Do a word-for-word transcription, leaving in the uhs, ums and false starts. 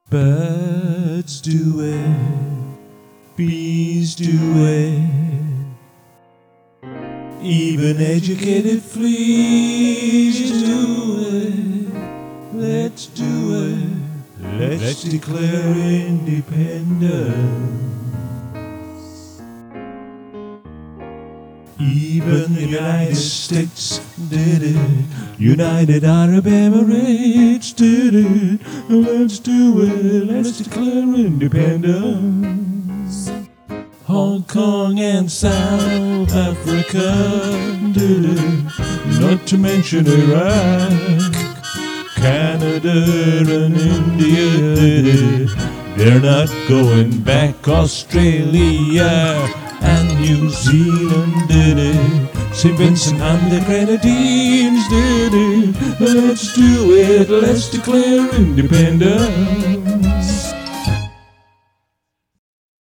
Birds do it, bees do it, even educated fleas do it. Let's do it, let's declare independence. Even the United States did it, United Arab Emirates did it. Let's do it, let's declare independence. Hong Kong and South Africa did it, not to mention Iraq. Canada and India did it, they're not going back. Australia and New Zealand did it, Saint Vincent and the Grenadines did it. Let's do it, let's declare independence.